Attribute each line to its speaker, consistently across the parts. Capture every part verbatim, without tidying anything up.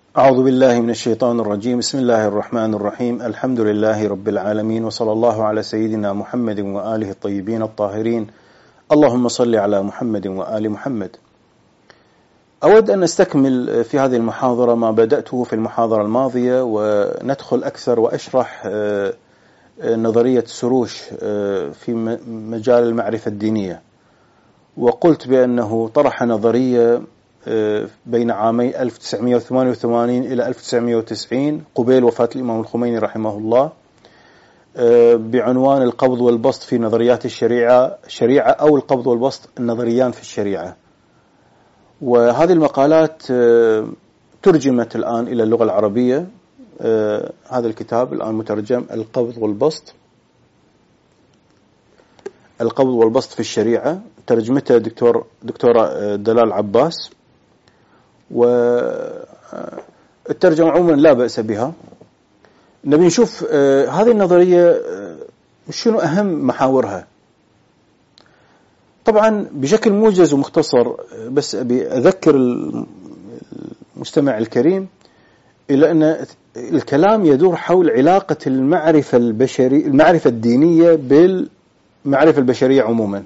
Speaker 1: أعوذ بالله من الشيطان الرجيم. بسم الله الرحمن الرحيم. الحمد لله رب العالمين، وصلى الله على سيدنا محمد وآله الطيبين الطاهرين. اللهم صل على محمد وآل محمد. أود أن نستكمل في هذه المحاضرة ما بدأته في المحاضرة الماضية، وندخل أكثر وأشرح نظرية سروش في مجال المعرفة الدينية. وقلت بأنه طرح نظرية بين عامي ألف وتسعمائة وثمانية وثمانين إلى ألف وتسعمائة وتسعين قبيل وفاة الإمام الخميني رحمه الله، بعنوان القبض والبسط في نظريات الشريعة الشريعة أو القبض والبسط النظريان في الشريعة. وهذه المقالات ترجمت الآن إلى اللغة العربية. هذا الكتاب الآن مترجم، القبض والبسط القبض والبسط في الشريعة، ترجمتها دكتور دكتورة دلال عباس، والترجمة عموما لا بأس بها. نبي نشوف هذه النظرية شنو أهم محاورها. طبعا بشكل موجز ومختصر، بس أبي أذكر المستمع الكريم إلى أن الكلام يدور حول علاقة المعرفة البشرية المعرفة الدينية بالمعرفة البشرية عموما.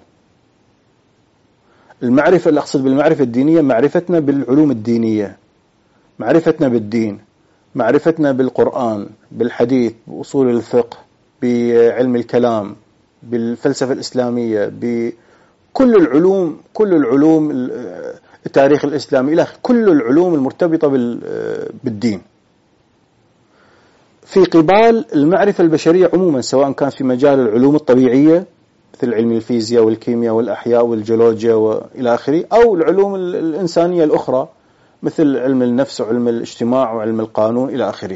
Speaker 1: المعرفة اللي أقصد بالمعرفة الدينية معرفتنا بالعلوم الدينية، معرفتنا بالدين، معرفتنا بالقرآن، بالحديث، بأصول الفقه، بعلم الكلام، بالفلسفة الإسلامية، بكل العلوم كل العلوم التاريخ الإسلامي، إلى كل العلوم المرتبطة بالدين، في قبال المعرفة البشرية عموما، سواء كان في مجال العلوم الطبيعية مثل علم الفيزياء والكيمياء والأحياء والجيولوجيا وإلى آخره، أو العلوم الإنسانية الأخرى مثل علم النفس وعلم الاجتماع وعلم القانون إلى آخره.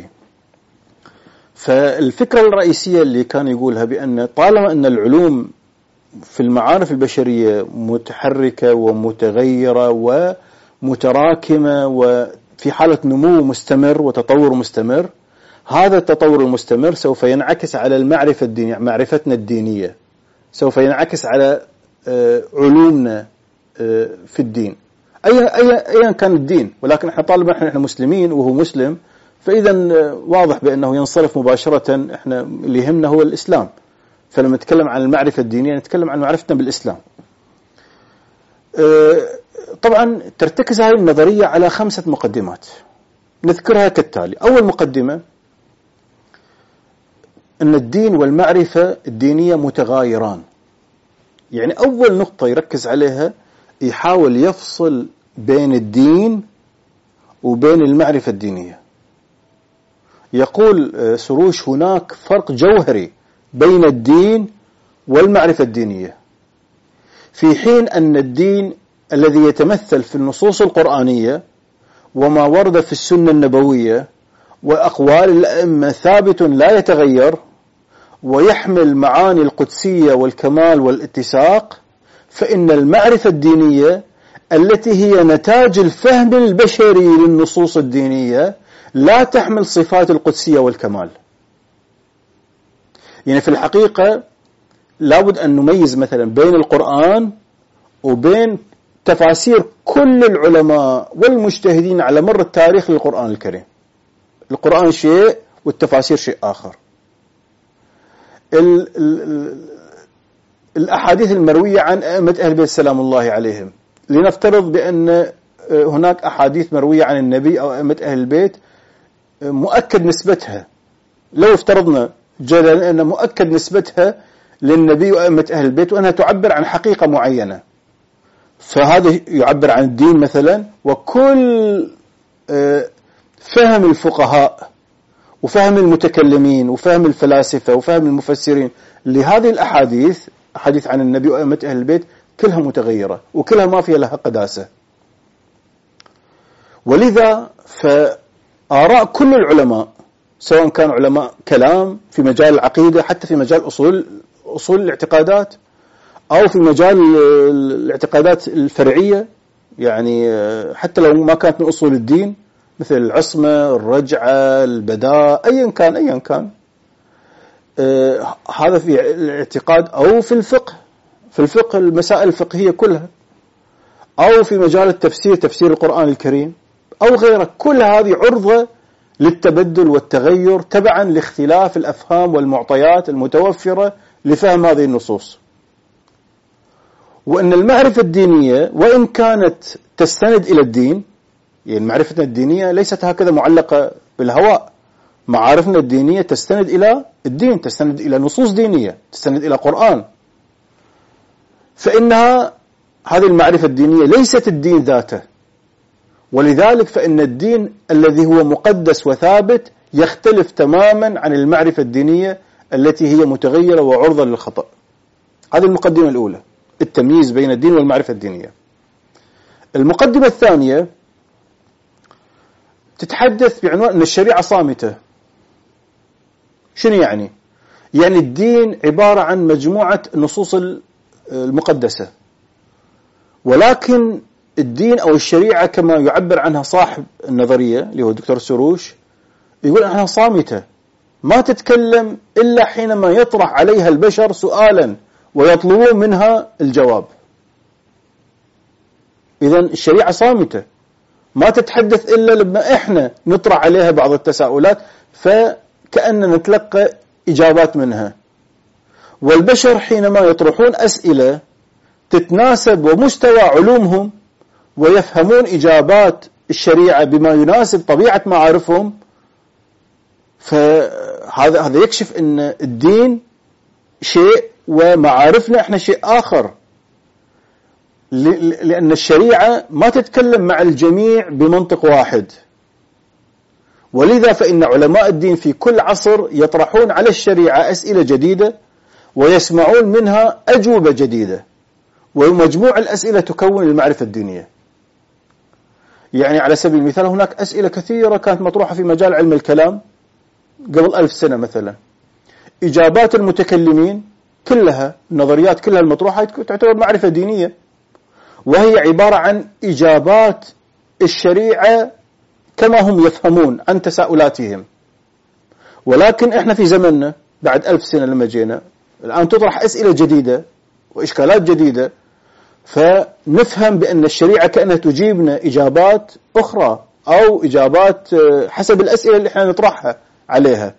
Speaker 1: فالفكرة الرئيسية اللي كان يقولها بأن طالما أن العلوم في المعارف البشرية متحركة ومتغيرة ومتراكمة وفي حالة نمو مستمر وتطور مستمر، هذا التطور المستمر سوف ينعكس على المعرفة الدينية، معرفتنا الدينية، سوف ينعكس على علومنا في الدين، أي أيا كان الدين. ولكن احنا طالما احنا مسلمين وهو مسلم، فإذا واضح بأنه ينصرف مباشرة. احنا اللي يهمنا هو الإسلام، فلما نتكلم عن المعرفة الدينية نتكلم عن معرفتنا بالإسلام. طبعا ترتكز هذه النظرية على خمسة مقدمات نذكرها كالتالي. أول مقدمة أن الدين والمعرفة الدينية متغايران. يعني أول نقطة يركز عليها، يحاول يفصل بين الدين وبين المعرفة الدينية. يقول سروش هناك فرق جوهري بين الدين والمعرفة الدينية، في حين أن الدين الذي يتمثل في النصوص القرآنية وما ورد في السنة النبوية وأقوال الأئمة ثابت لا يتغير، ويحمل معاني القدسية والكمال والاتساق، فإن المعرفة الدينية التي هي نتاج الفهم البشري للنصوص الدينية لا تحمل صفات القدسية والكمال. يعني في الحقيقة لابد أن نميز مثلا بين القرآن وبين تفاسير كل العلماء والمجتهدين على مر التاريخ للقرآن الكريم. القرآن شيء والتفاسير شيء آخر. ال ال الأحاديث المروية عن أئمة أهل البيت سلام الله عليهم، لنفترض بأن هناك أحاديث مروية عن النبي أو أئمة أهل البيت مؤكد نسبتها، لو افترضنا جدلا أن مؤكد نسبتها للنبي وأئمة أهل البيت وأنها تعبر عن حقيقة معينة، فهذا يعبر عن الدين مثلا. وكل فهم الفقهاء وفهم المتكلمين وفهم الفلاسفة وفهم المفسرين لهذه الأحاديث، أحاديث عن النبي وأئمة أهل البيت، كلها متغيرة وكلها ما فيها لها قداسة. ولذا فآراء كل العلماء، سواء كانوا علماء كلام في مجال العقيدة، حتى في مجال أصول أصول الاعتقادات، أو في مجال الاعتقادات الفرعية، يعني حتى لو ما كانت من أصول الدين، مثل العصمة، الرجعة، البداء، أيا كان أيا كان آه هذا في الاعتقاد، أو في الفقه في الفقه المسائل الفقهية كلها، أو في مجال التفسير، تفسير القرآن الكريم، أو غيره، كل هذه عرضة للتبدل والتغير تبعا لاختلاف الأفهام والمعطيات المتوفرة لفهم هذه النصوص. وأن المعرفة الدينية وإن كانت تستند إلى الدين، يعني معرفتنا الدينية ليست هكذا معلقة بالهواء، معارفنا الدينية تستند إلى الدين، تستند إلى نصوص دينية، تستند إلى قرآن، فإنها هذه المعرفة الدينية ليست الدين ذاته. ولذلك فإن الدين الذي هو مقدس وثابت يختلف تماما عن المعرفة الدينية التي هي متغيرة وعرضة للخطأ. هذه المقدمة الأولى، التمييز بين الدين والمعرفة الدينية. المقدمة الثانية تتحدث بعنوان أن الشريعة صامتة. شنو يعني؟ يعني الدين عبارة عن مجموعة نصوص المقدسة، ولكن الدين أو الشريعة كما يعبر عنها صاحب النظرية اللي هو الدكتور سروش، يقول أنها صامتة، ما تتكلم إلا حينما يطرح عليها البشر سؤالا ويطلبون منها الجواب. إذن الشريعة صامتة، ما تتحدث إلا لما إحنا نطرح عليها بعض التساؤلات فكأننا نتلقى إجابات منها. والبشر حينما يطرحون أسئلة تتناسب ومستوى علومهم ويفهمون إجابات الشريعة بما يناسب طبيعة معارفهم، فهذا هذا يكشف أن الدين شيء ومعارفنا إحنا شيء آخر، لأن الشريعة ما تتكلم مع الجميع بمنطق واحد. ولذا فإن علماء الدين في كل عصر يطرحون على الشريعة أسئلة جديدة ويسمعون منها أجوبة جديدة، ومجموع الأسئلة تكون المعرفة الدينية. يعني على سبيل المثال هناك أسئلة كثيرة كانت مطروحة في مجال علم الكلام قبل ألف سنة مثلا، إجابات المتكلمين كلها، النظريات كلها المطروحة تعتبر معرفة دينية، وهي عبارة عن إجابات الشريعة كما هم يفهمون عن تساؤلاتهم. ولكن إحنا في زمننا بعد ألف سنة لما جينا الآن تطرح أسئلة جديدة وإشكالات جديدة، فنفهم بأن الشريعة كأنها تجيبنا إجابات أخرى أو إجابات حسب الأسئلة اللي إحنا نطرحها عليها.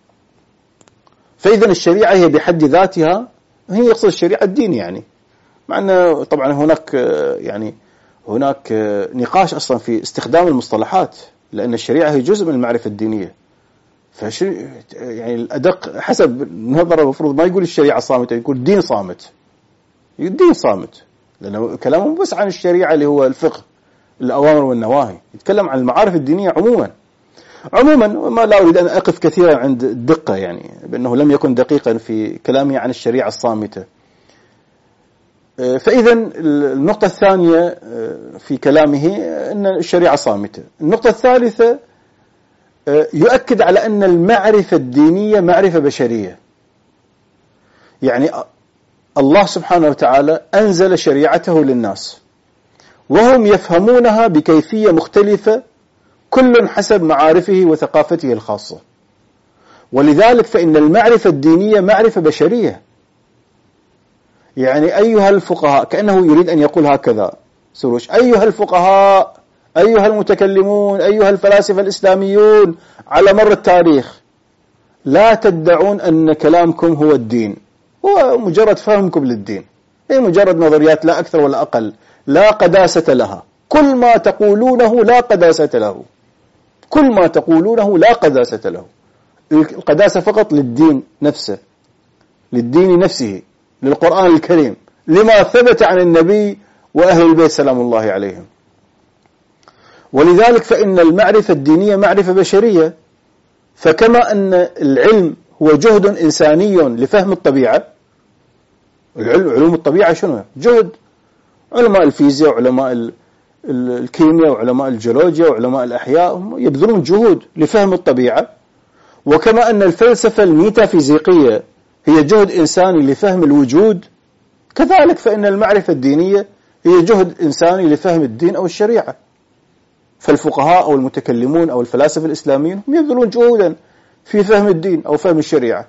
Speaker 1: فإذا الشريعة هي بحد ذاتها، هي يقصد الشريعة الدين يعني، مع أن طبعا هناك يعني هناك نقاش أصلا في استخدام المصطلحات، لأن الشريعة هي جزء من المعرفة الدينية. فش يعني الأدق حسب النظر المفروض ما يقول الشريعة صامتة، يقول الدين صامت. الدين صامت لأنه كلامه بس عن الشريعة اللي هو الفقه، الأوامر والنواهي، يتكلم عن المعارف الدينية عموما. عموما ما لا أريد أن أقف كثيرا عند الدقة، يعني بأنه لم يكن دقيقا في كلامي عن الشريعة الصامتة. فإذا النقطة الثانية في كلامه أن الشريعة صامتة. النقطة الثالثة يؤكد على أن المعرفة الدينية معرفة بشرية، يعني الله سبحانه وتعالى أنزل شريعته للناس وهم يفهمونها بكيفية مختلفة كل حسب معارفه وثقافته الخاصة. ولذلك فإن المعرفة الدينية معرفة بشرية. يعني أيها الفقهاء، كأنه يريد أن يقول هكذا سروش، أيها الفقهاء، أيها المتكلمون، أيها الفلاسفة الإسلاميون على مر التاريخ، لا تدعون أن كلامكم هو الدين، هو مجرد فهمكم للدين، هي مجرد نظريات لا أكثر ولا أقل، لا قداسة لها. كل ما تقولونه لا قداسة له، كل ما تقولونه لا قداسة له. القداسة فقط للدين نفسه، للدين نفسه، للقرآن الكريم، لما ثبت عن النبي وأهل البيت سلام الله عليهم. ولذلك فإن المعرفة الدينية معرفة بشرية. فكما أن العلم هو جهد إنساني لفهم الطبيعة، علوم الطبيعة شنو؟ جهد علماء الفيزياء وعلماء الكيمياء وعلماء الجيولوجيا وعلماء الأحياء يبذلون جهود لفهم الطبيعة. وكما أن الفلسفة الميتافيزيقية هي جهد إنساني لفهم الوجود، كذلك فإن المعرفة الدينية هي جهد إنساني لفهم الدين أو الشريعة. فالفقهاء أو المتكلمون أو الفلاسفة الإسلاميين هم يبذلون جهودا في فهم الدين أو فهم الشريعة.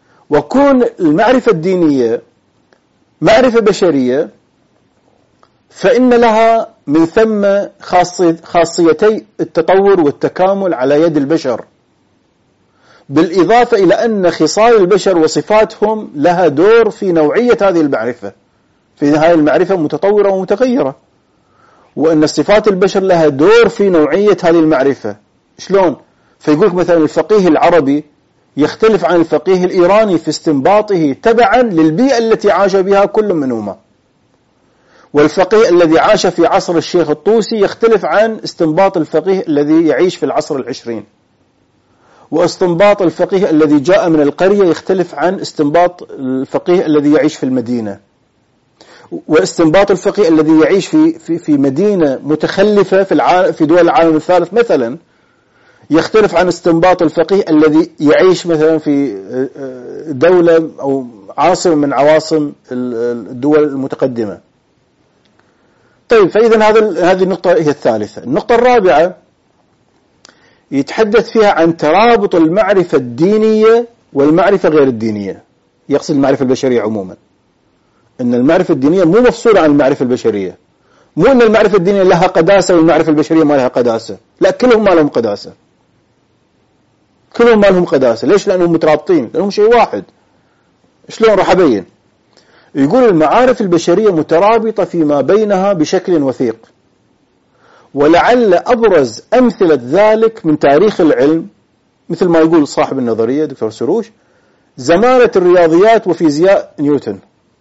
Speaker 1: وكون المعرفة الدينية معرفة بشرية، فإن لها من ثم خاصيتي التطور والتكامل على يد البشر، بالإضافة إلى أن خصال البشر وصفاتهم لها دور في نوعية هذه المعرفة، في هذه المعرفة متطورة ومتغيرة، وأن صفات البشر لها دور في نوعية هذه المعرفة. شلون؟ فيقولك مثلا الفقيه العربي يختلف عن الفقيه الإيراني في استنباطه تبعا للبيئة التي عاش بها كل منهما، والفقيه الذي عاش في عصر الشيخ الطوسي يختلف عن استنباط الفقيه الذي يعيش في العصر العشرين، واستنباط الفقيه الذي جاء من القرية يختلف عن استنباط الفقيه الذي يعيش في المدينة، واستنباط الفقيه الذي يعيش في في في مدينة متخلفة في العالم في دول العالم الثالث مثلا يختلف عن استنباط الفقيه الذي يعيش مثلا في دولة أو عاصمة من عواصم الدول المتقدمة. طيب، فإذا هذا هذه النقطة هي الثالثة. النقطة الرابعة يتحدث فيها عن ترابط المعرفة الدينية والمعرفة غير الدينية، يقصد المعرفة البشرية عموما، أن المعرفة الدينية مو مفصولة عن المعرفة البشرية، مو أن المعرفة الدينية لها قداسة والمعرفة البشرية ما لها قداسة، لا، كلهم ما لهم قداسة، كلهم ما لهم قداسة. ليش؟ لأنهم مترابطين، لأنهم شيء واحد. شلون راح أبين؟ يقول المعارف البشرية مترابطة فيما بينها بشكل وثيق، ولعل أبرز أمثلة ذلك من تاريخ العلم مثل ما يقول صاحب النظرية دكتور سروش زمانة الرياضيات وفيزياء نيوتن،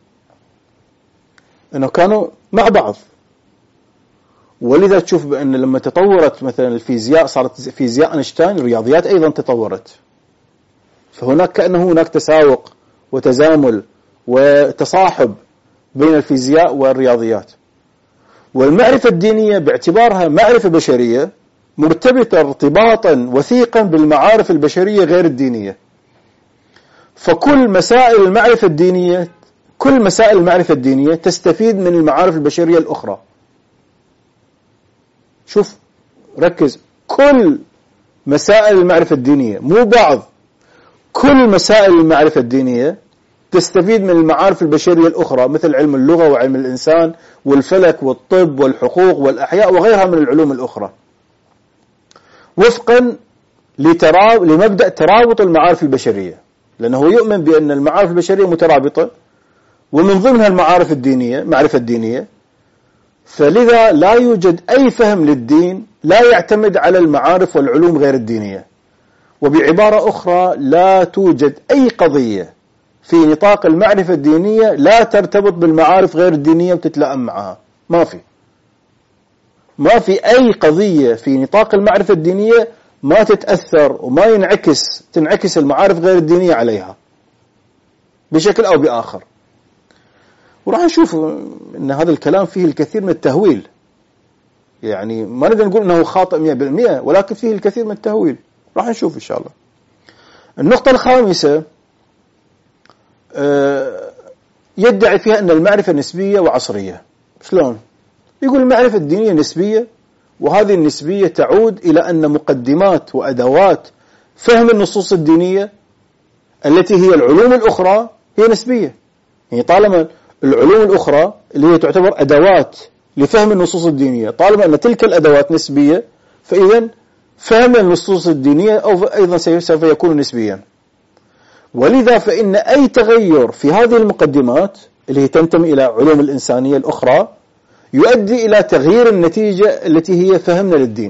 Speaker 1: أنه كانوا مع بعض. ولذا تشوف بأن لما تطورت مثلا الفيزياء صارت فيزياء أينشتاين، الرياضيات أيضا تطورت، فهناك كأنه هناك تساوق وتزامل وتصاحب بين الفيزياء والرياضيات. والمعرفة الدينية باعتبارها معرفة بشرية مرتبطة ارتباطا وثيقا بالمعارف البشرية غير الدينية، فكل مسائل المعرفة الدينية كل مسائل المعرفة الدينية تستفيد من المعارف البشرية الأخرى. شوف، ركز، كل مسائل المعرفة الدينية، مو بعض، كل مسائل المعرفة الدينية تستفيد من المعارف البشرية الأخرى مثل علم اللغة وعلم الإنسان والفلك والطب والحقوق والأحياء وغيرها من العلوم الأخرى، وفقا لتراب... لمبدأ ترابط المعارف البشرية، لأنه يؤمن بأن المعارف البشرية مترابطة ومن ضمنها المعارف الدينية، معرفة الدينية. فلذا لا يوجد أي فهم للدين لا يعتمد على المعارف والعلوم غير الدينية. وبعبارة أخرى، لا توجد أي قضية في نطاق المعرفة الدينية لا ترتبط بالمعارف غير الدينية وتتلائم معها. ما في ما في أي قضية في نطاق المعرفة الدينية ما تتأثر وما ينعكس تنعكس المعارف غير الدينية عليها بشكل أو بآخر. وراح نشوف أن هذا الكلام فيه الكثير من التهويل، يعني ما نقدر نقول أنه خاطئ مئة بالمئة، ولكن فيه الكثير من التهويل. راح نشوف إن شاء الله. النقطة الخامسة يدعي فيها أن المعرفة نسبية وعصرية. شلون؟ يقول المعرفة الدينية نسبية، وهذه النسبية تعود إلى أن مقدمات وأدوات فهم النصوص الدينية التي هي العلوم الأخرى هي نسبية. يعني طالما العلوم الأخرى اللي هي تعتبر أدوات لفهم النصوص الدينية، طالما أن تلك الأدوات نسبية، فإذا فهم النصوص الدينية أو أيضا سوف يكون نسبيا. ولذا فإن أي تغير في هذه المقدمات اللي هي تنتمي إلى علوم الإنسانية الأخرى يؤدي إلى تغيير النتيجة التي هي فهمنا للدين.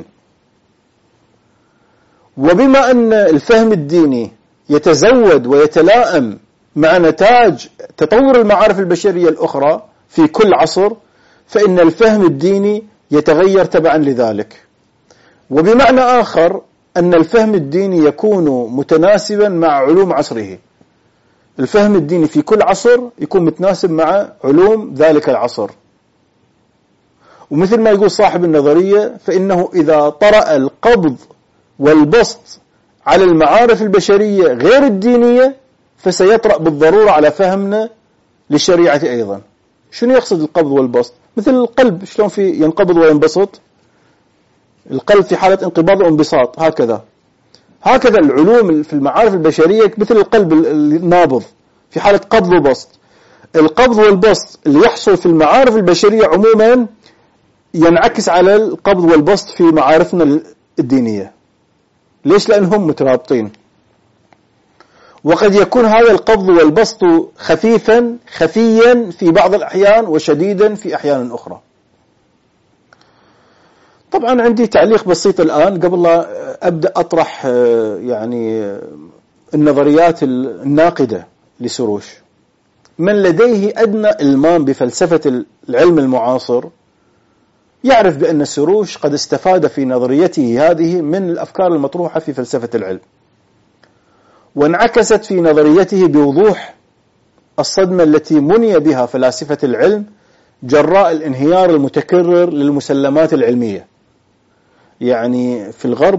Speaker 1: وبما أن الفهم الديني يتزود ويتلائم مع نتاج تطور المعارف البشرية الأخرى في كل عصر، فإن الفهم الديني يتغير تبعا لذلك. وبمعنى آخر أن الفهم الديني يكون متناسبا مع علوم عصره. الفهم الديني في كل عصر يكون متناسب مع علوم ذلك العصر. ومثل ما يقول صاحب النظرية، فإنه إذا طرأ القبض والبسط على المعارف البشرية غير الدينية فسيطرأ بالضرورة على فهمنا للشريعة أيضا. شنو يقصد القبض والبسط؟ مثل القلب شلون في ينقبض وينبسط، القلب في حالة انقباض وانبساط، هكذا هكذا العلوم في المعارف البشرية مثل القلب النابض في حالة قبض وبسط. القبض والبسط اللي يحصل في المعارف البشرية عموما ينعكس على القبض والبسط في معارفنا الدينية. ليش؟ لأنهم مترابطين. وقد يكون هذا القبض والبسط خفيفا خفيا في بعض الأحيان وشديدا في أحيان أخرى. طبعا عندي تعليق بسيط الآن قبل لا أبدأ أطرح يعني النظريات الناقدة لسروش. من لديه أدنى إلمام بفلسفة العلم المعاصر يعرف بأن سروش قد استفاد في نظريته هذه من الأفكار المطروحة في فلسفة العلم، وانعكست في نظريته بوضوح الصدمة التي مني بها فلاسفة العلم جراء الانهيار المتكرر للمسلمات العلمية. يعني في الغرب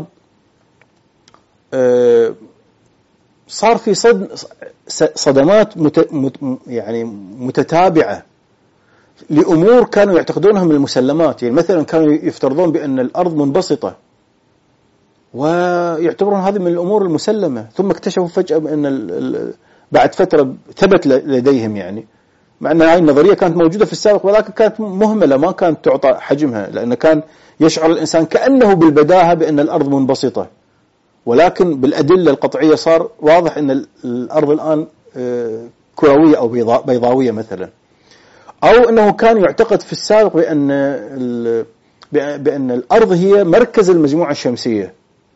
Speaker 1: صار في صدم صدمات مت يعني متتابعة لأمور كانوا يعتقدونها من المسلمات. يعني مثلا كانوا يفترضون بأن الأرض منبسطة ويعتبرون هذه من الأمور المسلمة، ثم اكتشفوا فجأة بأن بعد فترة ثبت لديهم، يعني مع أن هذه النظرية كانت موجودة في السابق ولكن كانت مهملة ما كانت تعطى حجمها، لأن كان يشعر الإنسان كأنه بالبداهة بأن الأرض منبسطة، ولكن بالأدلة القطعية صار واضح أن الأرض الآن كروية أو بيضاوية مثلا. أو أنه كان يعتقد في السابق بأن بأن الأرض هي مركز المجموعة الشمسية،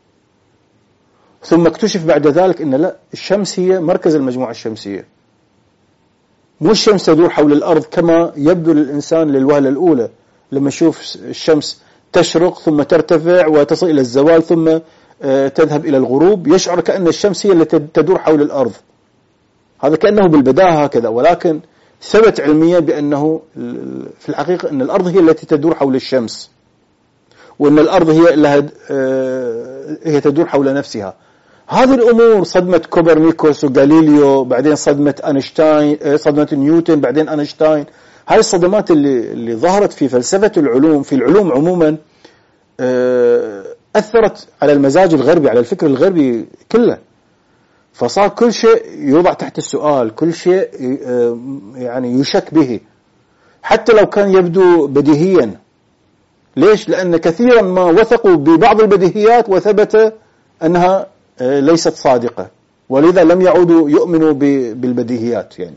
Speaker 1: ثم اكتشف بعد ذلك أن لا، الشمس هي مركز المجموعة الشمسية، مو الشمس تدور حول الأرض كما يبدو للإنسان للوهلة الأولى لما يشوف الشمس تشرق ثم ترتفع وتصل إلى الزوال ثم تذهب إلى الغروب، يشعر كأن الشمس هي التي تدور حول الأرض. هذا كأنه بالبداهة هكذا، ولكن ثبت علميا بأنه في الحقيقة أن الأرض هي التي تدور حول الشمس، وأن الأرض هي لها هي تدور حول نفسها. هذه الأمور صدمة كوبرنيكوس وغاليليو، بعدين صدمة أينشتاين، صدمة نيوتن، بعدين أينشتاين. هذه الصدمات اللي اللي ظهرت في فلسفة العلوم، في العلوم عموما، أثرت على المزاج الغربي، على الفكر الغربي كله. فصار كل شيء يوضع تحت السؤال، كل شيء يعني يشك به حتى لو كان يبدو بديهيا. ليش؟ لأن كثيرا ما وثقوا ببعض البديهيات وثبت أنها ليست صادقة، ولذا لم يعودوا يؤمنوا بالبديهيات. يعني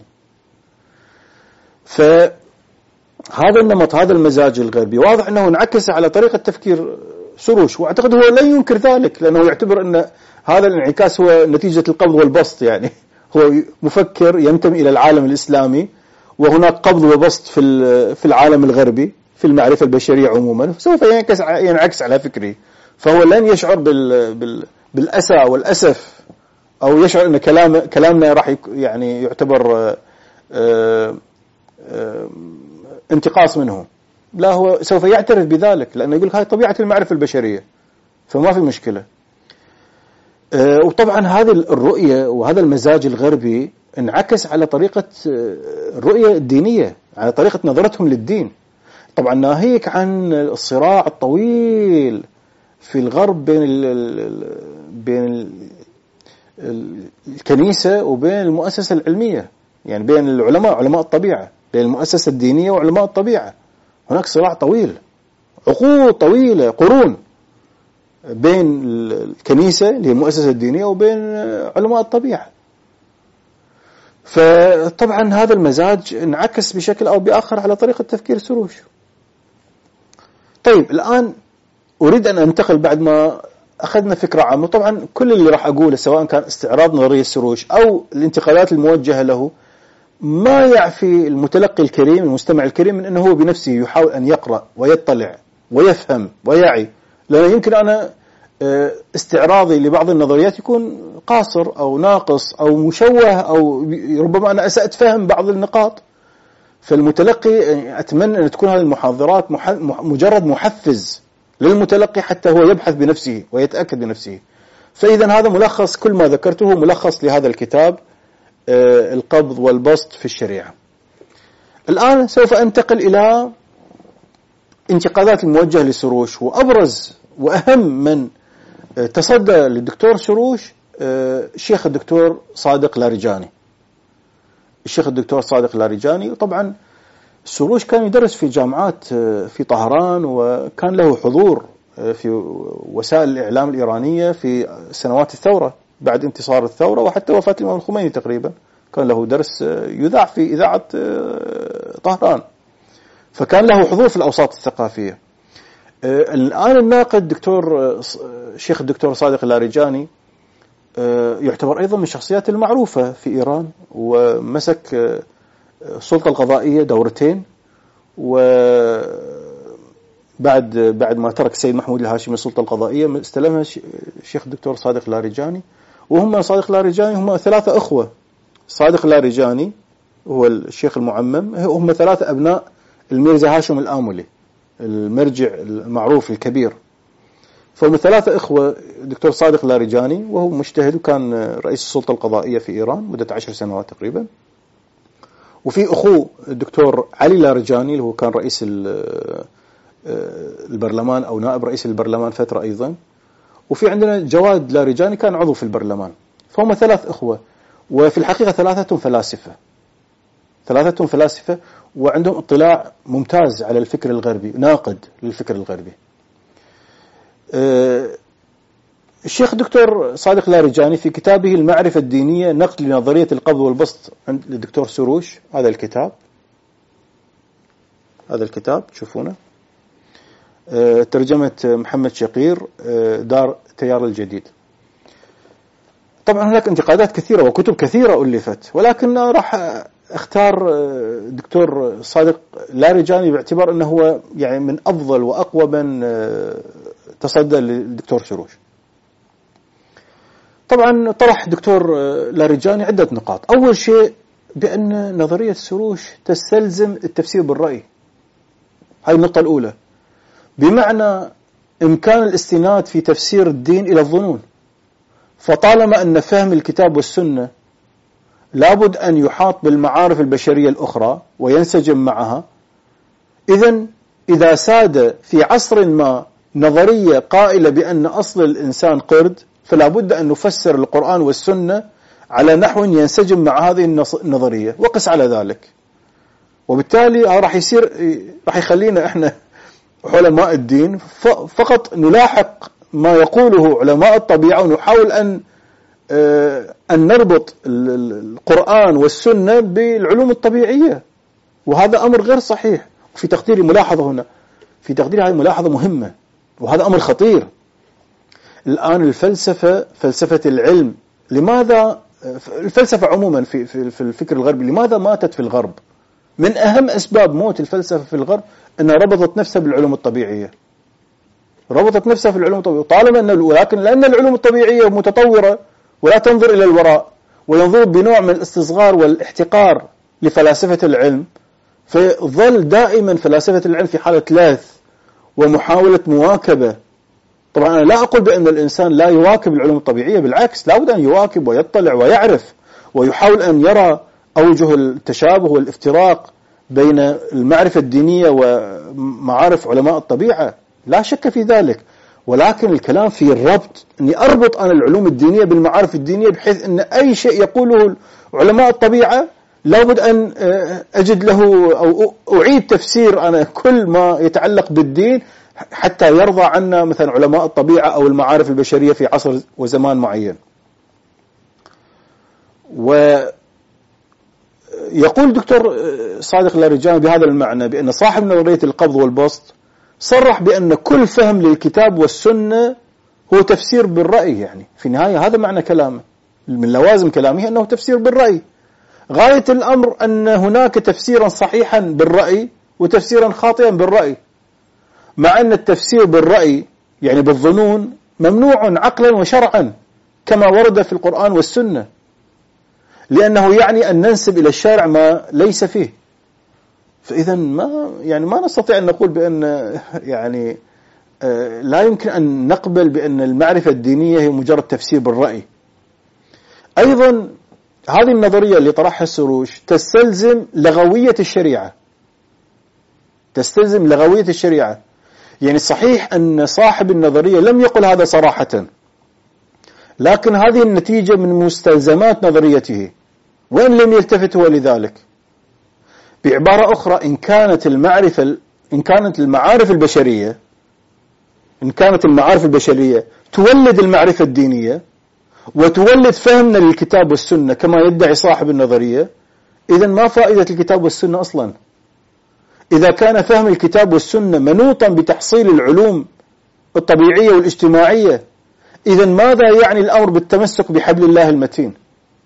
Speaker 1: فهذا النمط، هذا المزاج الغربي واضح أنه انعكس على طريقة تفكير سروش، واعتقد هو لا ينكر ذلك، لأنه يعتبر أن هذا الانعكاس هو نتيجة القبض والبسط. يعني هو مفكر ينتمي إلى العالم الإسلامي، وهناك قبض وبسط في في العالم الغربي في المعرفة البشرية عموما، سوف ينعكس ينعكس على فكره. فهو لن يشعر بال بال بالأسى والأسف، أو يشعر أن كلام كلامنا راح يعني يعتبر آآ آآ انتقاص منه. لا، هو سوف يعترف بذلك، لأنه يقول هاي طبيعة المعرفة البشرية، فما في مشكلة. وطبعا هذه الرؤية وهذا المزاج الغربي انعكس على طريقة الرؤية الدينية، على طريقة نظرتهم للدين. طبعا ناهيك عن الصراع الطويل في الغرب بين ال بين ال الكنيسة وبين المؤسسة العلمية، يعني بين العلماء علماء الطبيعة، بين المؤسسة الدينية وعلماء الطبيعة. هناك صراع طويل، عقود طويلة، قرون، بين الكنيسة اللي هي المؤسسة الدينية وبين علماء الطبيعة. فطبعا هذا المزاج انعكس بشكل أو بآخر على طريقة تفكير سروش. طيب الآن أريد أن أنتقل بعد ما أخذنا فكرة عامة. طبعا كل اللي راح أقوله سواء كان استعراض نظرية سروش أو الانتقالات الموجهة له ما يعفي المتلقي الكريم، المستمع الكريم، من أنه هو بنفسه يحاول أن يقرأ ويطلع ويفهم ويعي، لأن يمكن أنا استعراضي لبعض النظريات يكون قاصر أو ناقص أو مشوه، أو ربما أنا أسأت فهم بعض النقاط. فالمتلقي أتمنى أن تكون هذه المحاضرات مجرد محفز للمتلقي حتى هو يبحث بنفسه ويتأكد بنفسه. فإذا هذا ملخص كل ما ذكرته، ملخص لهذا الكتاب القبض والبسط في الشريعة. الآن سوف أنتقل إلى انتقادات الموجهة لسروش، وأبرز وأهم من تصدى للدكتور سروش الشيخ الدكتور صادق لارجاني. الشيخ الدكتور صادق لاریجانی. وطبعا سروش كان يدرس في جامعات في طهران، وكان له حضور في وسائل الإعلام الإيرانية في سنوات الثورة بعد انتصار الثورة، وحتى وفاة الإمام الخميني تقريبا كان له درس يذاع في إذاعة طهران، فكان له حضور في الأوساط الثقافية. الآن الناقد دكتور الشيخ الدكتور صادق لاریجانی يعتبر أيضا من الشخصيات المعروفة في إيران، ومسك السلطة القضائية دورتين، وبعد بعد ما ترك السيد محمود الهاشمي السلطة القضائية استلمها الشيخ الدكتور صادق لاریجانی. وهم صادق لاریجانی هم ثلاثة أخوة. صادق لاریجانی هو الشيخ المعمم، هم ثلاثة أبناء الميرزا هاشم الآملي المرجع المعروف الكبير. فهم ثلاثة إخوة. دكتور صادق لاریجانی وهو مجتهد وكان رئيس السلطة القضائية في إيران مدة عشر سنوات تقريبا. وفي أخوه الدكتور علي لاریجانی اللي هو كان رئيس البرلمان أو نائب رئيس البرلمان فترة أيضا. وفي عندنا جواد لاریجانی كان عضو في البرلمان. فهم ثلاث إخوة، وفي الحقيقة ثلاثة فلاسفة ثلاثة فلاسفة وعندهم اطلاع ممتاز على الفكر الغربي، ناقد للفكر الغربي. الشيخ الدكتور صادق لاریجانی في كتابه المعرفة الدينية نقد لنظرية القبض والبسط عند الدكتور سروش، هذا الكتاب هذا الكتاب تشوفونه، ترجمة محمد شقير، دار تيار الجديد. طبعا هناك انتقادات كثيرة وكتب كثيرة ألفت، ولكن راح اختار دكتور صادق لاریجانی باعتبار أنه هو يعني من أفضل وأقوى من تصدى للدكتور سروش. طبعا طرح دكتور لاریجانی عدة نقاط. أول شيء بأن نظرية سروش تستلزم التفسير بالرأي، هاي النقطة الأولى، بمعنى إمكان الاستناد في تفسير الدين إلى الظنون. فطالما أن فهم الكتاب والسنة لابد أن يحاط بالمعارف البشرية الأخرى وينسجم معها، إذن إذا ساد في عصر ما نظرية قائلة بأن أصل الإنسان قرد، فلا بد أن نفسر القرآن والسنة على نحو ينسجم مع هذه النظرية وقس على ذلك. وبالتالي راح يصير راح يخلينا إحنا علماء الدين فقط نلاحق ما يقوله علماء الطبيعة، ونحاول أن أن نربط القرآن والسنة بالعلوم الطبيعية، وهذا أمر غير صحيح. وفي تقديري ملاحظة هنا في تقديري هذه ملاحظة مهمة، وهذا أمر خطير. الآن الفلسفة، فلسفة العلم، لماذا الفلسفة عموما في في الفكر الغربي لماذا ماتت في الغرب؟ من أهم أسباب موت الفلسفة في الغرب أنها ربطت نفسها بالعلوم الطبيعية، ربطت نفسها في العلوم الطبيعية. طالما أن ولكن لأن العلوم الطبيعية متطورة ولا تنظر إلى الوراء وينظر بنوع من الاستصغار والاحتقار لفلاسفة العلم، فظل دائما فلاسفة العلم في حالة لاث ومحاولة مواكبة. طبعا أنا لا أقول بأن الإنسان لا يواكب العلوم الطبيعية، بالعكس لا بد أن يواكب ويطلع ويعرف ويحاول أن يرى أوجه التشابه والافتراق بين المعرفة الدينية ومعارف علماء الطبيعة، لا شك في ذلك. ولكن الكلام في الربط، أني أربط أنا العلوم الدينية بالمعارف الدينية، بحيث أن أي شيء يقوله علماء الطبيعة لابد أن أجد له أو أعيد تفسير أنا كل ما يتعلق بالدين حتى يرضى عنا مثلا علماء الطبيعة أو المعارف البشرية في عصر وزمان معين. ويقول دكتور صادق لاریجانی بهذا المعنى بأن صاحب نظرية القبض والبسط صرح بأن كل فهم للكتاب والسنة هو تفسير بالرأي. يعني في النهاية هذا معنى كلامه، من لوازم كلامه أنه تفسير بالرأي. غاية الأمر أن هناك تفسيرا صحيحا بالرأي وتفسيرا خاطئا بالرأي، مع أن التفسير بالرأي يعني بالظنون ممنوع عقلا وشرعا كما ورد في القرآن والسنة، لأنه يعني أن ننسب إلى الشارع ما ليس فيه. فإذا ما يعني ما نستطيع أن نقول بأن يعني لا يمكن أن نقبل بأن المعرفة الدينية هي مجرد تفسير بالرأي. أيضا هذه النظرية اللي طرحها سروش تستلزم لغوية الشريعة، تستلزم لغوية الشريعة. يعني صحيح أن صاحب النظرية لم يقل هذا صراحة، لكن هذه النتيجة من مستلزمات نظريته وإن لم يلتفت هو لذلك. بعبارة أخرى، إن كانت المعرفة إن كانت المعارف البشرية إن كانت المعارف البشرية تولد المعرفة الدينية وتولد فهمنا للكتاب والسنة كما يدعي صاحب النظرية، إذن ما فائدة الكتاب والسنة أصلا؟ إذا كان فهم الكتاب والسنة منوطا بتحصيل العلوم الطبيعية والاجتماعية، إذن ماذا يعني الأمر بالتمسك بحبل الله المتين؟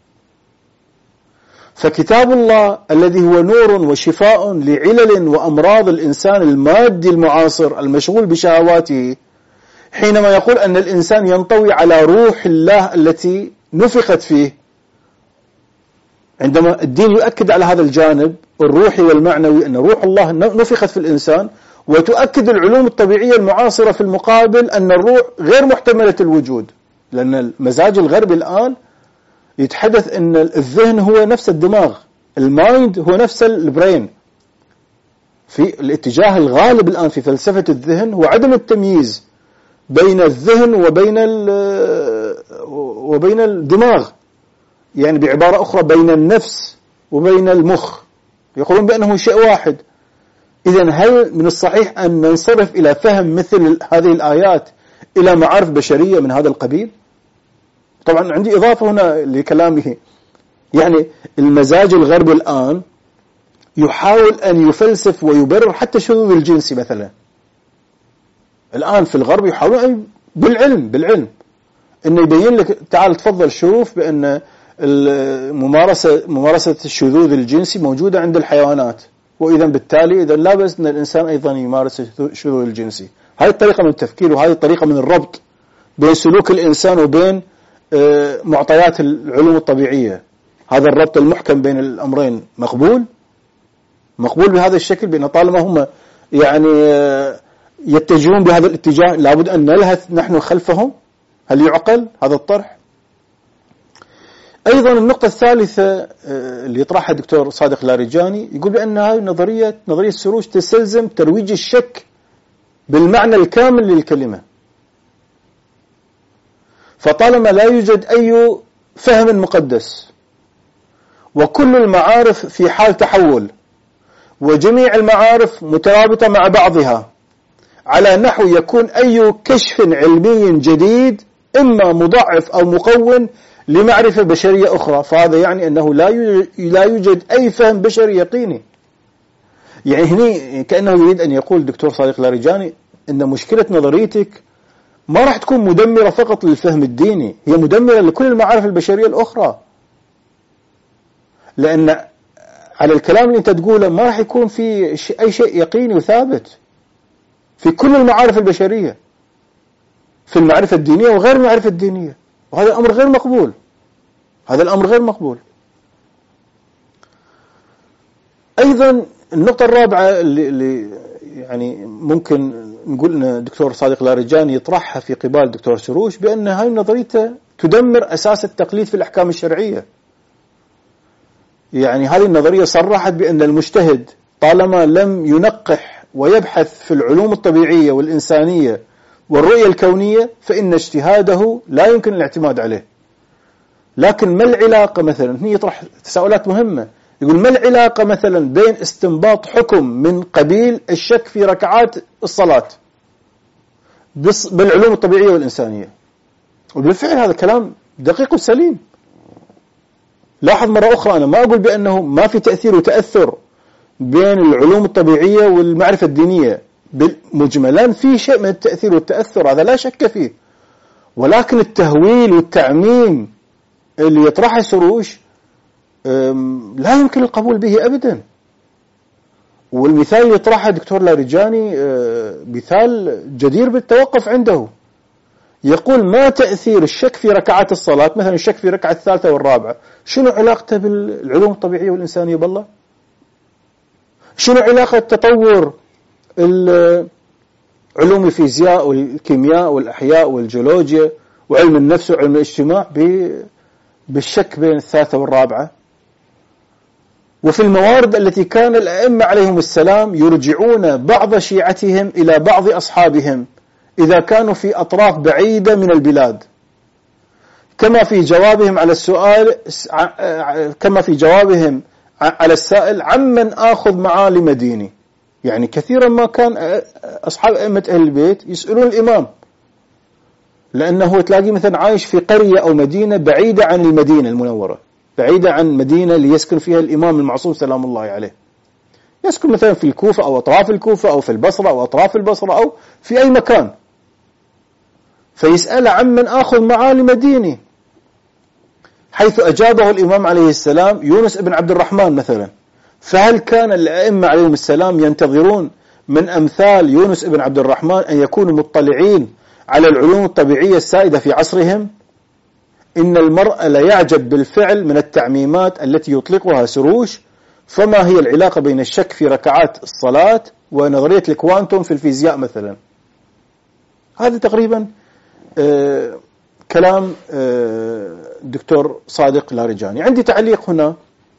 Speaker 1: فكتاب الله الذي هو نور وشفاء لعلل وأمراض الإنسان المادي المعاصر المشغول بشهواته، حينما يقول أن الإنسان ينطوي على روح الله التي نفخت فيه، عندما الدين يؤكد على هذا الجانب الروحي والمعنوي أن روح الله نفخت في الإنسان، وتؤكد العلوم الطبيعية المعاصرة في المقابل أن الروح غير محتملة الوجود، لأن المزاج الغربي الآن يتحدث أن الذهن هو نفس الدماغ، المايند هو نفس البرين. في الاتجاه الغالب الآن في فلسفة الذهن هو عدم التمييز بين الذهن وبين وبين الدماغ، يعني بعبارة أخرى بين النفس وبين المخ، يقولون بأنه شيء واحد. إذن هل من الصحيح أن ننصرف إلى فهم مثل هذه الآيات إلى معارف بشرية من هذا القبيل؟ طبعا عندي إضافة هنا لكلامه، يعني المزاج الغربي الآن يحاول أن يفلسف ويبرر حتى الشذوذ الجنسي مثلا. الآن في الغرب يحاولون بالعلم بالعلم أنه يبين لك تعال تفضل شوف بأن الممارسة ممارسة الشذوذ الجنسي موجودة عند الحيوانات، وإذا بالتالي إذا لا بأس أن الإنسان أيضا يمارس الشذوذ الجنسي. هذه الطريقة من التفكير وهذه الطريقة من الربط بين سلوك الإنسان وبين معطيات العلوم الطبيعية. هذا الربط المحكم بين الأمرين مقبول مقبول بهذا الشكل، بأن طالما هم يعني يتجهون بهذا الاتجاه لابد أن نلهث نحن خلفهم. هل يعقل هذا الطرح؟ أيضا النقطة الثالثة اللي يطرحها الدكتور صادق لارجاني، يقول بأن هذه النظرية نظرية سروش تستلزم ترويج الشك بالمعنى الكامل للكلمة. فطالما لا يوجد أي فهم مقدس وكل المعارف في حال تحول وجميع المعارف مترابطة مع بعضها على نحو يكون أي كشف علمي جديد إما مضاعف أو مقوم لمعرفة بشرية أخرى، فهذا يعني أنه لا يوجد أي فهم بشري يقيني. يعني هنا كأنه يريد أن يقول الدكتور صادق لارجاني أن مشكلة نظريتك ما راح تكون مدمرة فقط للفهم الديني، هي مدمرة لكل المعارف البشرية الأخرى، لأن على الكلام اللي أنت تقوله ما راح يكون في أي شيء يقيني وثابت في كل المعارف البشرية، في المعرفة الدينية وغير المعرفة الدينية، وهذا الأمر غير مقبول. هذا الأمر غير مقبول. أيضا النقطة الرابعة اللي, اللي يعني ممكن نقول أن الدكتور صادق لارجاني يطرحها في قبال الدكتور سروش، بأن هاي النظرية تدمر أساس التقليد في الأحكام الشرعية. يعني هذه النظرية صرحت بأن المجتهد طالما لم ينقح ويبحث في العلوم الطبيعية والإنسانية والرؤية الكونية فإن اجتهاده لا يمكن الاعتماد عليه. لكن ما العلاقة مثلا، هي يطرح تساؤلات مهمة، يقول ما العلاقة مثلا بين استنباط حكم من قبيل الشك في ركعات الصلاة بالعلوم الطبيعية والإنسانية؟ وبالفعل هذا كلام دقيق وسليم. لاحظ مرة أخرى، أنا ما أقول بأنه ما في تأثير وتأثر بين العلوم الطبيعية والمعرفة الدينية، مجملا في شيء من التأثير والتأثر، هذا لا شك فيه، ولكن التهويل والتعميم اللي يطرحه سروش لا يمكن القبول به أبدا. والمثال اللي يطرحه دكتور لارجاني مثال جدير بالتوقف عنده. يقول ما تأثير الشك في ركعات الصلاة، مثلا الشك في ركعة الثالثة والرابعة، شنو علاقته بالعلوم الطبيعية والإنسانية؟ بالله شنو علاقة تطور علوم الفيزياء والكيمياء والأحياء والجيولوجيا وعلم النفس وعلم الاجتماع بالشك بين الثالثة والرابعة؟ وفي الموارد التي كان الأئمة عليهم السلام يرجعون بعض شيعتهم إلى بعض أصحابهم إذا كانوا في أطراف بعيدة من البلاد، كما في جوابهم على السؤال كما في جوابهم على السائل عمن آخذ معالم ديني. يعني كثيرا ما كان أصحاب أئمة أهل البيت يسألون الإمام، لأنه تلاقي مثلا عايش في قرية أو مدينة بعيدة عن المدينة المنورة، بعيدة عن مدينة اللي يسكن فيها الإمام المعصوم سلام الله عليه، يسكن مثلا في الكوفة أو أطراف الكوفة أو في البصرة أو أطراف البصرة أو في أي مكان، فيسأل عمن آخذ معالم ديني، حيث أجابه الإمام عليه السلام يونس بن عبد الرحمن مثلا. فهل كان الأئمة عليهم السلام ينتظرون من أمثال يونس بن عبد الرحمن أن يكونوا مطلعين على العلوم الطبيعية السائدة في عصرهم؟ إن المرء لا يعجب بالفعل من التعميمات التي يطلقها سروش. فما هي العلاقة بين الشك في ركعات الصلاة ونظرية الكوانتوم في الفيزياء مثلا؟ هذا تقريبا آه كلام آه الدكتور صادق لارجاني. عندي تعليق هنا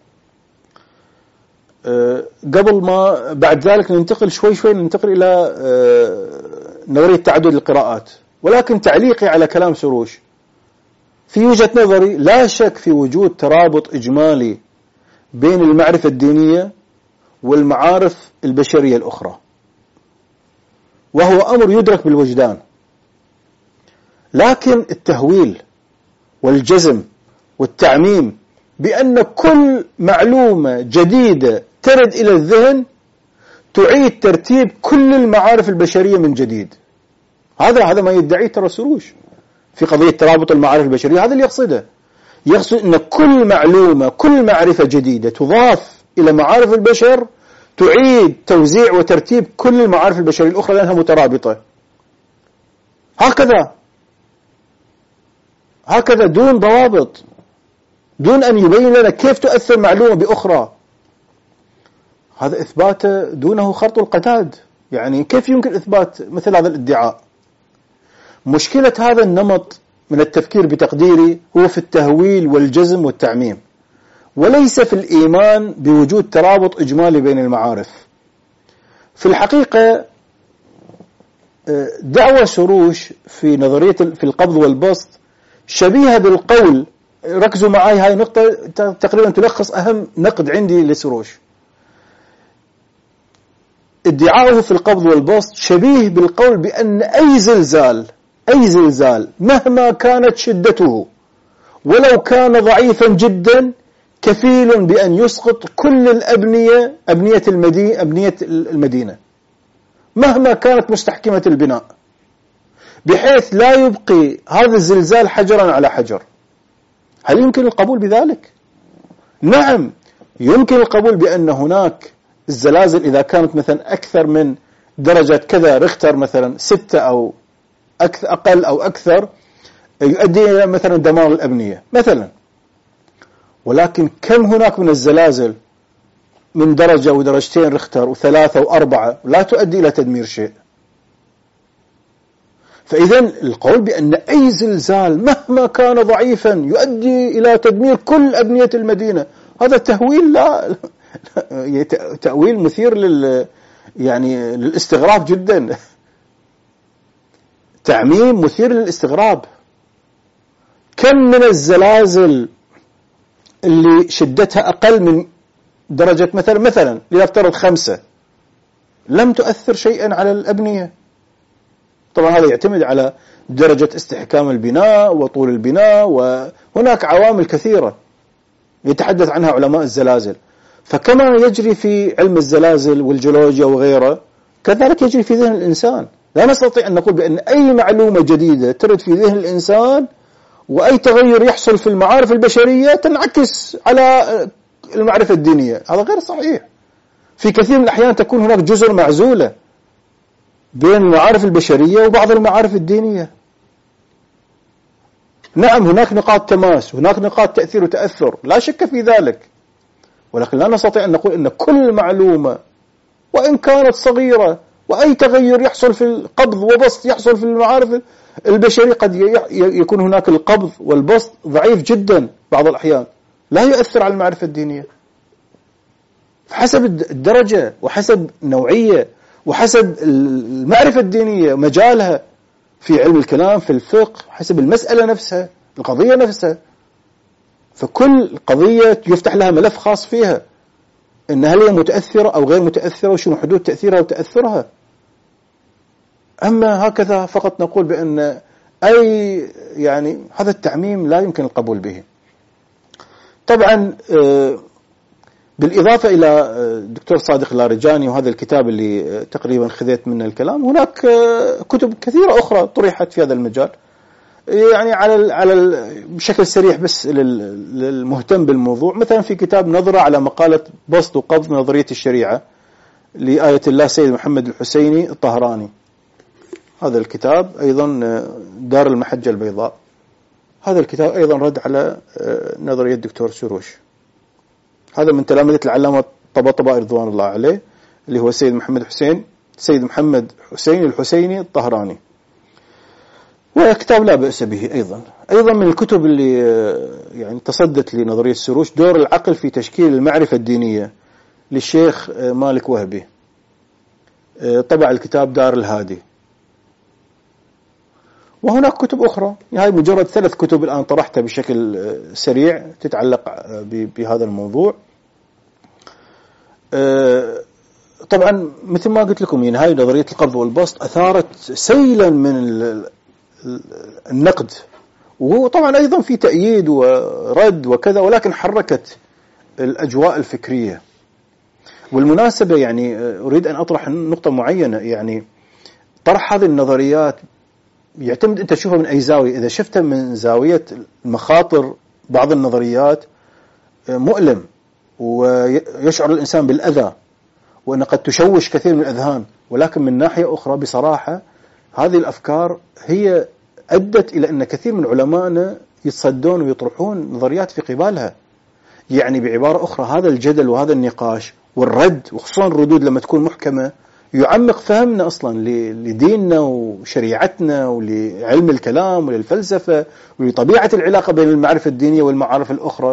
Speaker 1: آه قبل ما بعد ذلك ننتقل شوي شوي ننتقل إلى آه نظرية تعدد القراءات، ولكن تعليقي على كلام سروش في وجهة نظري لا شك في وجود ترابط إجمالي بين المعرفة الدينية والمعارف البشرية الأخرى، وهو أمر يدرك بالوجدان. لكن التهويل والجزم والتعميم بأن كل معلومة جديدة ترد إلى الذهن تعيد ترتيب كل المعارف البشرية من جديد، هذا هذا ما يدعيه ترى سروش في قضية ترابط المعارف البشرية. هذا اللي يقصده، يقصد أن كل معلومة كل معرفة جديدة تضاف إلى معارف البشر تعيد توزيع وترتيب كل المعارف البشرية الأخرى لأنها مترابطة. هكذا هكذا دون ضوابط، دون أن يبين لنا كيف تؤثر معلومة بأخرى. هذا إثباته دونه خرط القتاد. يعني كيف يمكن إثبات مثل هذا الادعاء؟ مشكلة هذا النمط من التفكير بتقديري هو في التهويل والجزم والتعميم، وليس في الإيمان بوجود ترابط إجمالي بين المعارف. في الحقيقة دعوة سروش في نظرية في القبض والبسط شبيهة بالقول، ركزوا معي هاي نقطة تقريبا تلخص أهم نقد عندي لسروش. ادعاؤه في القبض والبسط شبيه بالقول بأن أي زلزال أي زلزال مهما كانت شدته ولو كان ضعيفا جدا كفيل بأن يسقط كل الأبنية أبنية المدينة أبنية المدينة مهما كانت مستحكمة البناء، بحيث لا يبقي هذا الزلزال حجرا على حجر. هل يمكن القبول بذلك؟ نعم يمكن القبول بأن هناك الزلازل إذا كانت مثلا أكثر من درجة كذا ريختر مثلا ستة أو أكثر أقل أو أكثر يؤدي إلى مثلا دمار الأبنية مثلا. ولكن كم هناك من الزلازل من درجة ودرجتين ريختر وثلاثة وأربعة لا تؤدي إلى تدمير شيء. فإذا القول بأن أي زلزال مهما كان ضعيفا يؤدي إلى تدمير كل أبنية المدينة هذا تهويل، لا تأويل مثير لل يعني للاستغراب جدا، تعميم مثير للاستغراب. كم من الزلازل اللي شدتها أقل من درجة مثلا مثلا لنفترض خمسة لم تؤثر شيئا على الأبنية. طبعا هذا يعتمد على درجة استحكام البناء وطول البناء، وهناك عوامل كثيرة يتحدث عنها علماء الزلازل. فكما يجري في علم الزلازل والجيولوجيا وغيره كذلك يجري في ذهن الإنسان. لا نستطيع أن نقول بأن أي معلومة جديدة ترد في ذهن الإنسان وأي تغير يحصل في المعارف البشرية تنعكس على المعرفة الدينية، هذا غير صحيح. في كثير من الأحيان تكون هناك جزر معزولة بين المعارف البشرية وبعض المعارف الدينية. نعم هناك نقاط تماس، هناك نقاط تأثير وتأثر، لا شك في ذلك، ولكن لا نستطيع أن نقول أن كل معلومة وإن كانت صغيرة وأي تغير يحصل في القبض وبسط يحصل في المعارف البشرية قد يكون هناك القبض والبسط ضعيف جدا بعض الأحيان لا يؤثر على المعرفة الدينية. فحسب الدرجة وحسب النوعية وحسب المعرفة الدينية مجالها في علم الكلام في الفقه، حسب المسألة نفسها القضية نفسها. فكل قضية يفتح لها ملف خاص فيها، إن هل هي متأثرة أو غير متأثرة، وشنو حدود تأثيرها وتأثرها. أما هكذا فقط نقول بأن أي يعني هذا التعميم لا يمكن القبول به. طبعا بالإضافة إلى الدكتور صادق اللارجاني وهذا الكتاب اللي تقريبا خذيت منه الكلام، هناك كتب كثيرة أخرى طرحت في هذا المجال، يعني على على بشكل سريع بس للمهتم بالموضوع. مثلا في كتاب نظرة على مقالة بسط وقبض نظرية الشريعة لآية الله سيد محمد الحسيني الطهراني، هذا الكتاب أيضا دار المحجة البيضاء، هذا الكتاب أيضا رد على نظرية الدكتور سروش، هذا من تلامذة العلامة الطباطبائي رضوان الله عليه، اللي هو سيد محمد حسين سيد محمد حسين الحسيني الطهراني، وكتاب لا بأس به. أيضا أيضا من الكتب اللي يعني تصدت لنظرية سروش دور العقل في تشكيل المعرفة الدينية للشيخ مالك وهبي، طبع الكتاب دار الهادي. وهناك كتب أخرى، يعني مجرد ثلاث كتب الآن طرحتها بشكل سريع تتعلق بهذا الموضوع. طبعا مثل ما قلت لكم، يعني هاي نظرية القبض والبسط أثارت سيلا من النقد، وهو طبعا أيضا في تأييد ورد وكذا، ولكن حركت الأجواء الفكرية. والمناسبة يعني أريد أن أطرح نقطة معينة، يعني طرح هذه النظريات يعتمد أنت تشوفها من أي زاوية. إذا شفتها من زاوية مخاطر بعض النظريات مؤلم، ويشعر الإنسان بالأذى، وأن قد تشوش كثير من الأذهان. ولكن من ناحية أخرى بصراحة هذه الأفكار هي أدت إلى أن كثير من علمائنا يتصدون ويطرحون نظريات في قبالها. يعني بعبارة أخرى هذا الجدل وهذا النقاش والرد، وخصوصا الردود لما تكون محكمة، يعمق فهمنا أصلا لديننا وشريعتنا ولعلم الكلام وللفلسفة ولطبيعة العلاقة بين المعرفة الدينية والمعارف الأخرى،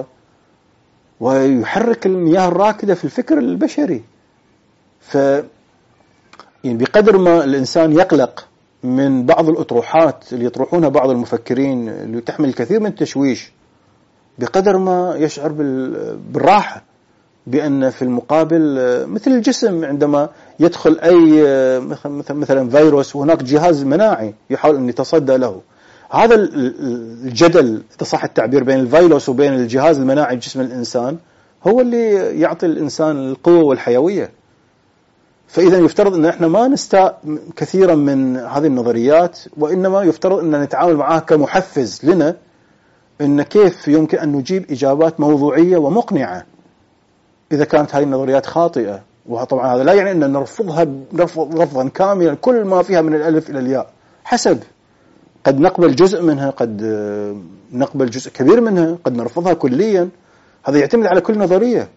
Speaker 1: ويحرك المياه الراكدة في الفكر البشري. ف يعني بقدر ما الإنسان يقلق من بعض الأطروحات اللي يطرحونها بعض المفكرين اللي تحمل الكثير من التشويش، بقدر ما يشعر بالراحة بأن في المقابل مثل الجسم عندما يدخل أي مثلا مثلا فيروس، وهناك جهاز مناعي يحاول أن يتصدى له. هذا الجدل إذا صح التعبير بين الفيروس وبين الجهاز المناعي بجسم الإنسان هو اللي يعطي الإنسان القوة والحيوية. فإذا يفترض أن احنا ما نستاء كثيرا من هذه النظريات، وإنما يفترض أن نتعامل معها كمحفز لنا أن كيف يمكن أن نجيب إجابات موضوعية ومقنعة إذا كانت هذه النظريات خاطئة. وطبعا هذا لا يعني أن نرفضها نرفض رفضا كاملا كل ما فيها من الألف إلى الياء، حسب، قد نقبل جزء منها، قد نقبل جزء كبير منها، قد نرفضها كليا، هذا يعتمد على كل نظرية.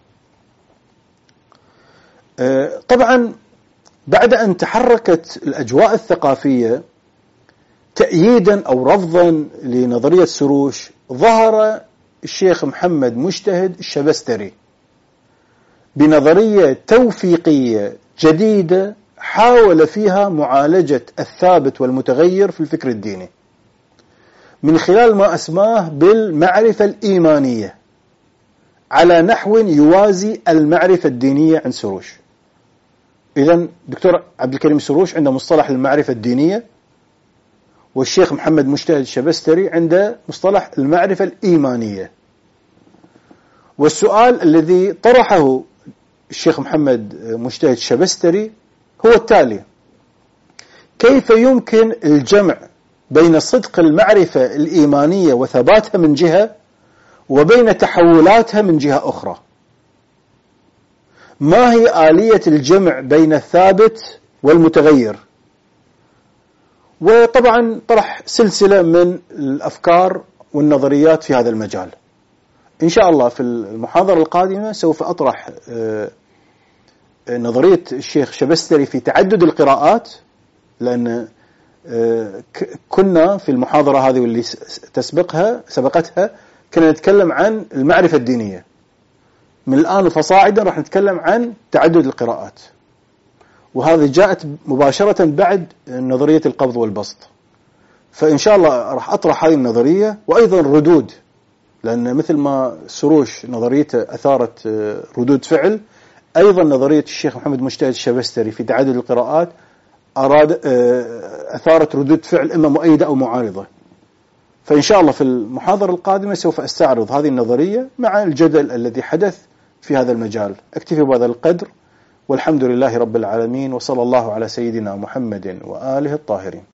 Speaker 1: طبعا بعد أن تحركت الأجواء الثقافية تأييدا أو رفضا لنظرية سروش، ظهر الشيخ محمد مجتهد الشبستري بنظرية توفيقية جديدة حاول فيها معالجة الثابت والمتغير في الفكر الديني من خلال ما أسماه بالمعرفة الإيمانية، على نحو يوازي المعرفة الدينية عند سروش. إذن دكتور عبد الكريم سروش عنده مصطلح المعرفة الدينية، والشيخ محمد مجتهد الشبستري عنده مصطلح المعرفة الإيمانية. والسؤال الذي طرحه الشيخ محمد مجتهد الشبستري هو التالي: كيف يمكن الجمع بين صدق المعرفة الإيمانية وثباتها من جهة، وبين تحولاتها من جهة أخرى؟ ما هي آلية الجمع بين الثابت والمتغير؟ وطبعا طرح سلسلة من الأفكار والنظريات في هذا المجال. إن شاء الله في المحاضرة القادمة سوف أطرح نظرية الشيخ شبستري في تعدد القراءات، لأن كنا في المحاضرة هذه واللي تسبقها سبقتها كنا نتكلم عن المعرفة الدينية. من الآن فصاعدا راح نتكلم عن تعدد القراءات، وهذه جاءت مباشرة بعد نظرية القبض والبسط. فإن شاء الله راح أطرح هذه النظرية وأيضا ردود، لأن مثل ما سروش نظريته أثارت ردود فعل، أيضا نظرية الشيخ محمد مجتهد الشبستري في تعدد القراءات أراد أثارت ردود فعل إما مؤيدة أو معارضة. فإن شاء الله في المحاضرة القادمة سوف أستعرض هذه النظرية مع الجدل الذي حدث في هذا المجال. أكتفي بهذا القدر، والحمد لله رب العالمين، وصلى الله على سيدنا محمد وآله الطاهرين.